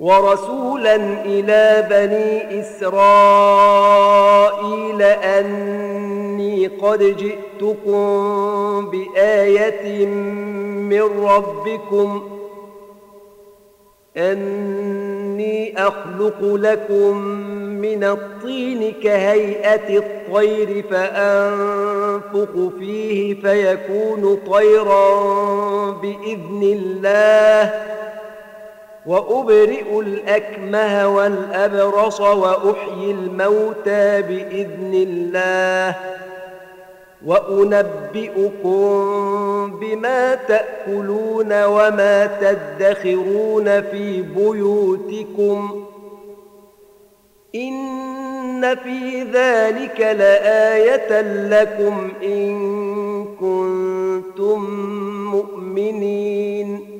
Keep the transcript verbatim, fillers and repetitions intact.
ورسولا إلى بني إسرائيل أني قد جئتكم بآية من ربكم أني أخلق لكم من الطين كهيئة الطير فأنفخ فيه فيكون طيرا بإذن الله وأبرئ الأكمه والأبرص وأحيي الموتى بإذن الله وأنبئكم بما تأكلون وما تدخرون في بيوتكم إن في ذلك لآية لكم إن كنتم مؤمنين